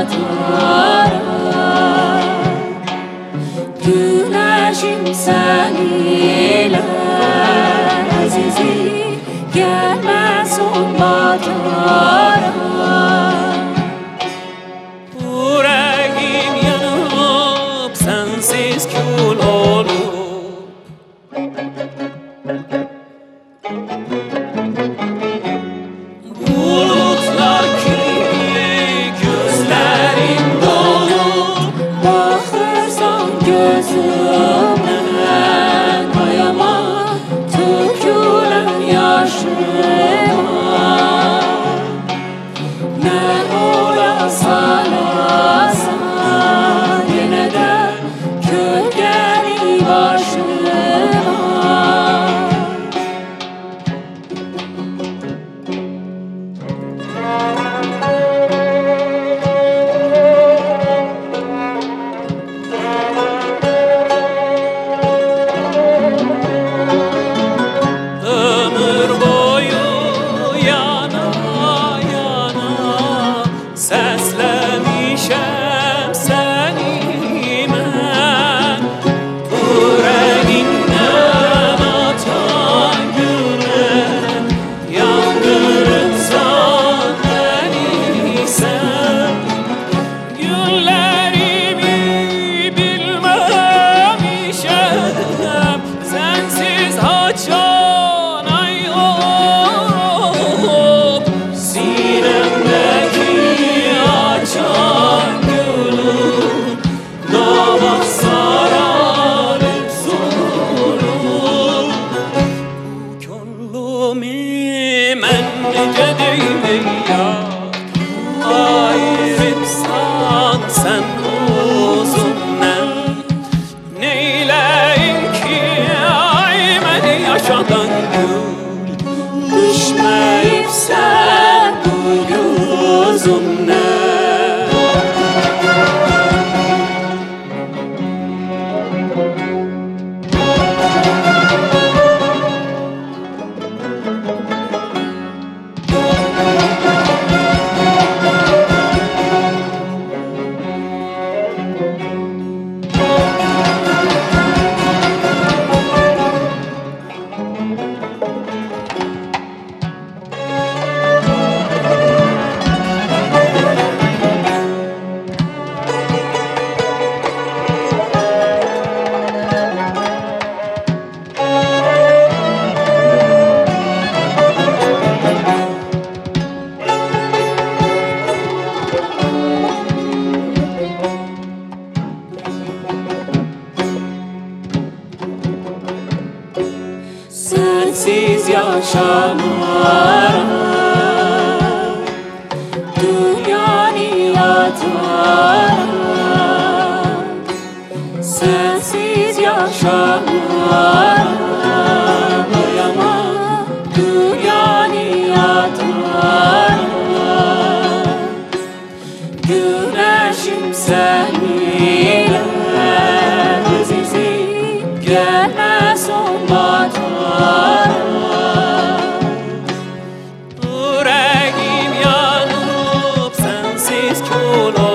atar. Güneşim sen ile azizi, gelmez olmadan. Yüreğim yanıp sensiz kül olup, bulutlar gibi gözlerim dolup, Bakırsan gözümden ayama, tökülen yaşıma. Ne olasan olsan, yine de gölgeni başıma. ömür boyu yana yana seslemişem seni ben. Yüreğinden atan gülen, yandırırsan beni sen. Günlerimi bilmemişem, sensiz haçan ay olup, sinemdeki açan gülüm namaz sararıp sorup. Gönlümü men gedeyim ya, ayrıpsan sen uzundan. Neyleyim ki ay beni yaşadan gül, Düşmeyip sen bu gözümden. Sensiz yaşamara, dünyanı yatara. Sensiz yaşamara, doyama dünyanı yatara. Güneşim sen ile azizi, gelmez olmadan. yüreğim yanıp sensiz kül